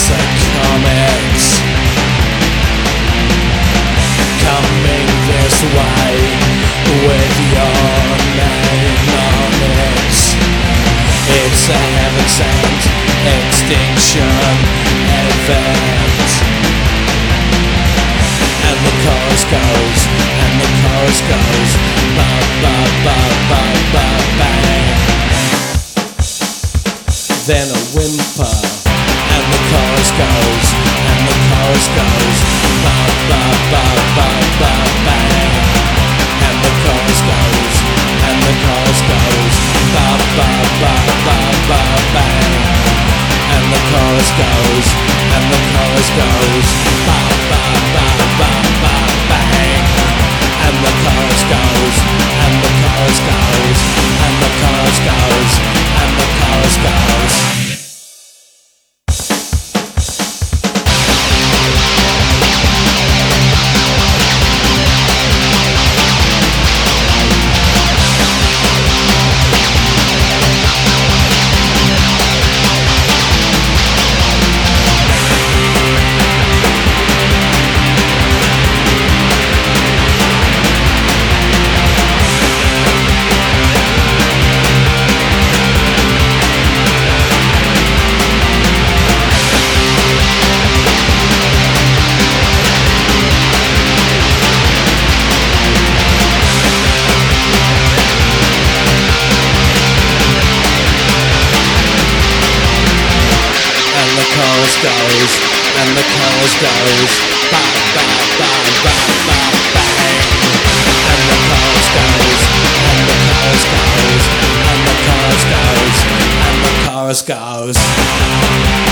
It's a comet coming this way with your name on it. It's a heaven-sent extinction event. And the chorus goes, and the chorus goes, ba ba ba ba ba bang. Then a whimper, and the chorus goes, and the chorus goes, ba ba ba ba ba bang. And the chorus goes, and the chorus goes, ba ba ba ba ba bang. And the chorus goes, and the chorus goes, ba ba ba ba ba bang. And the chorus goes, and the chorus goes, and the chorus goes, and the chorus goes. Goes, and the chorus goes, ba ba ba ba ba bang. And the chorus goes, and the chorus goes, and the chorus goes, and the chorus goes.